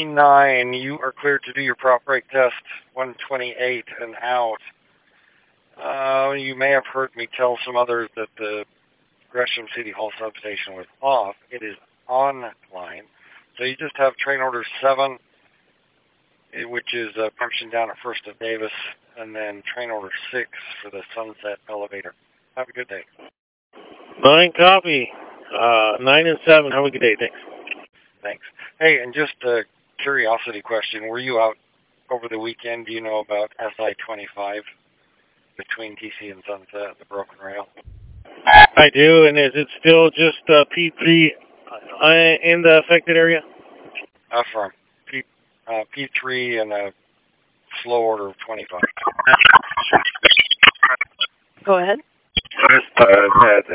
129, you are cleared to do your prop brake test. 128 and out. You may have heard me tell some others that the Gresham City Hall substation was off. It is online. So you just have train order 7, which is punching down at First of Davis, and then train order 6 for the Sunset elevator. Have a good day. 9 copy. 9 and 7. Have a good day. Thanks. Thanks. Hey, and just a curiosity question. Were you out over the weekend? Do you know about SI-25 between TC and Sunset, the broken rail? I do, and is it still just P3 in the affected area? Affirm. P3 and a slow order of 25. Go ahead. Just had